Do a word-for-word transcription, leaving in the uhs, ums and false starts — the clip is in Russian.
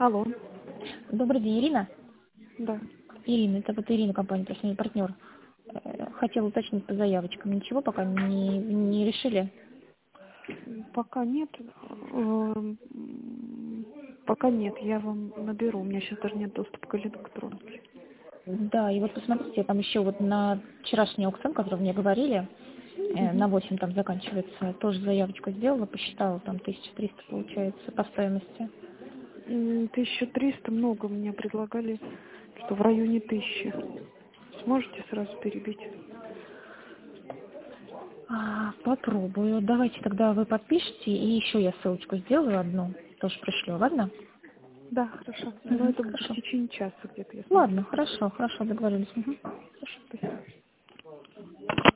Алло, Добрый день, Ирина. да. Ирина, это вот Ирина, компания «Профессиональный партнер». Э, Хотела уточнить по заявочкам. Ничего пока не, не решили? М, Пока нет. эм, Пока нет, я вам наберу. У меня сейчас даже нет доступа к электронке. Да, и вот посмотрите, там еще вот на вчерашний аукцион, который мне говорили, э, Мгм. на восемь там заканчивается, тоже заявочку сделала, посчитала, там тысяча триста получается по стоимости. М, тысяча триста много мне предлагали, что в районе тысячи. Сможете сразу перебить? А, попробую. Давайте тогда вы подпишите, и еще я ссылочку сделаю одну, тоже пришлю, ладно? Да, хорошо. Но Мгм, это в хорошо. течение часа где-то я смогу Ладно, сделать. хорошо, хорошо, договорились. Мгм. Спасибо.